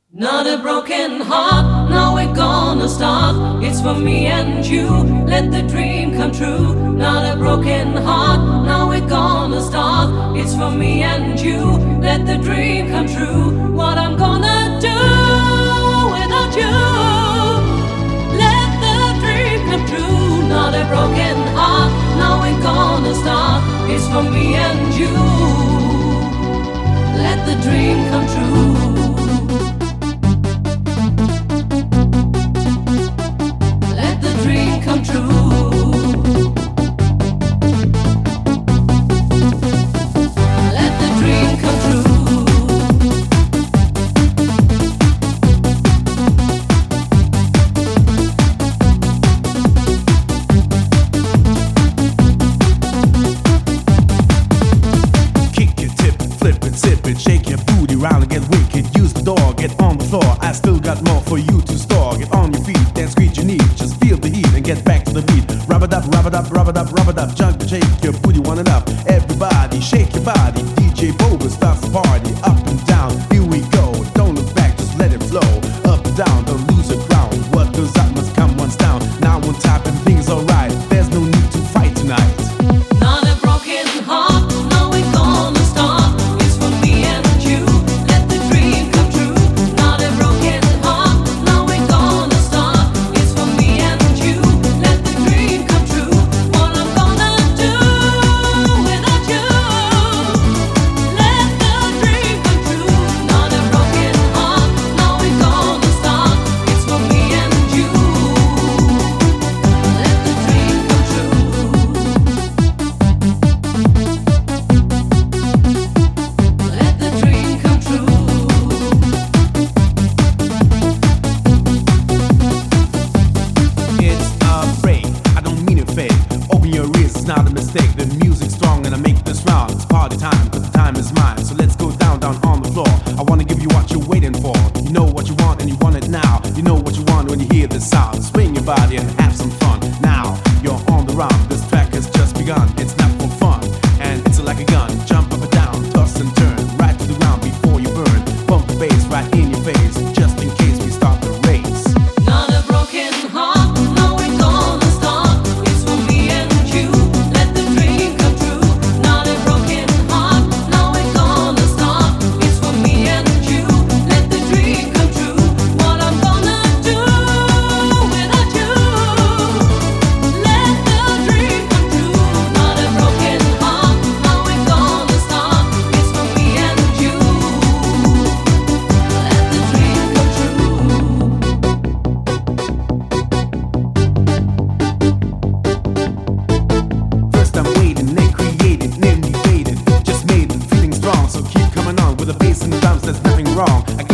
Not a broken heart, now we're gonna start. It's for me and you, let the dream come true. Not a broken heart, now we're gonna start. It's for me and you, let the dream come true. What I'm gonna do without you, let the dream come true. Not a broken heart, now we're gonna start. It's for me and you, let the dream come true. Come true. Let the dream come true. Kick it, tip it, flip it, sip it, shake your booty round and get wicked. Use the door, get on the floor. I still got more for you to store. Get on your feet, dance, squeeze your knees. Just feel the heat and get back to the beat. Rub it up, rub it up, rub it up, rub it up. Jump and shake your booty, one and up. Everybody, shake your body. DJ Boba starts the party. Up and down, here we go. Don't look back, just let it flow. Up and down, don't lose your ground. What goes up must come once down. Now on top and things alright. There's no need to fight tonight. Not a broken heart, now we're gonna start. It's for me and you, let the dream come true. Not a broken heart, now we're gonna start. It's for me and you, let the dream come true. What I'm gonna do without you, let the dream come true. Not a broken heart, now we're gonna start. It's for me and you, let the dream come true. Let the dream come true. It's a break, I don't mean it fake. Open your ears, it's not a mistake. The music's strong and I make this round. It's party time, cause the time is mine. So let's go down, down on the floor. I wanna give you what you're waiting for. You know what you want and you want it now. You know what you want when you hear this sound. Swing your body and have some fun. Now, you're on the run. This track has just begun. It's not for fun, and it's like a gun. Jump up and down, toss and turn. Right to the ground before you burn. Bump the bass right in your face. Just in case we start the race. Not a broken heart, now we're gonna start. It's for me and you, let the dream come true. Not a broken heart, now we're gonna start. It's for me and you, let the dream come true. What I'm gonna do without you, let the dream come true. Not a broken heart, now we're gonna start. It's for me and you, let the dream come true. First I'm waiting, then created, then defeated. Just made it, feeling strong, so keep coming on with the bass and the drums. There's nothing wrong. I